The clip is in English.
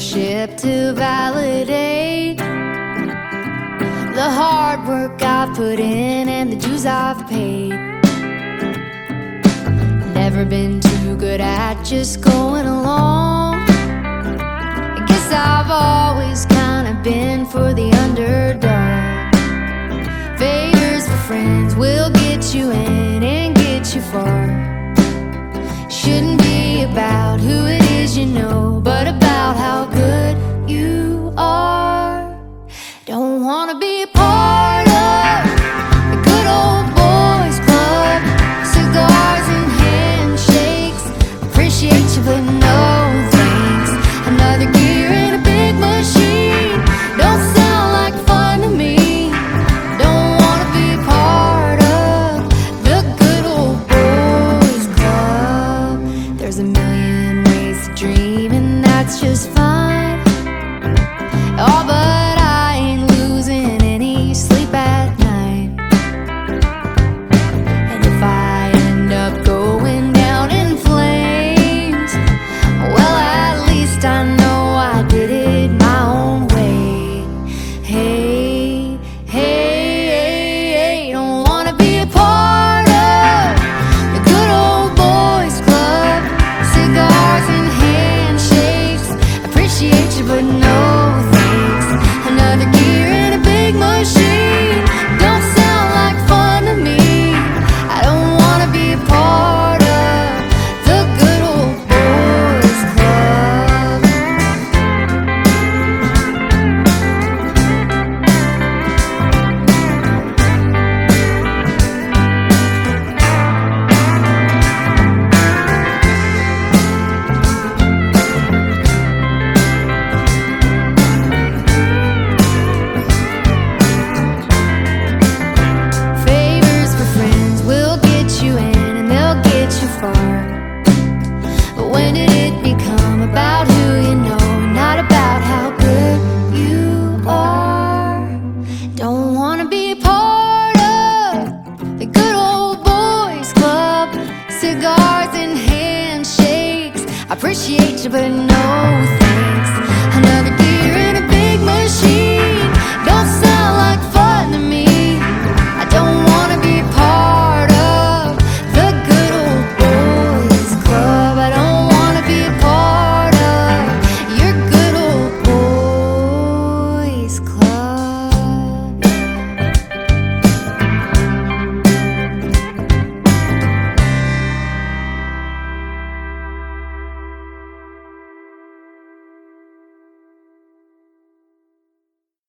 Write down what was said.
worship to validate the hard work I've put in and the dues I've paid. Never been too good at just going along. I guess I've always kind of been for the underdog. Favors for friends will get you in and get you far. Shouldn't be about who it is you know, but about how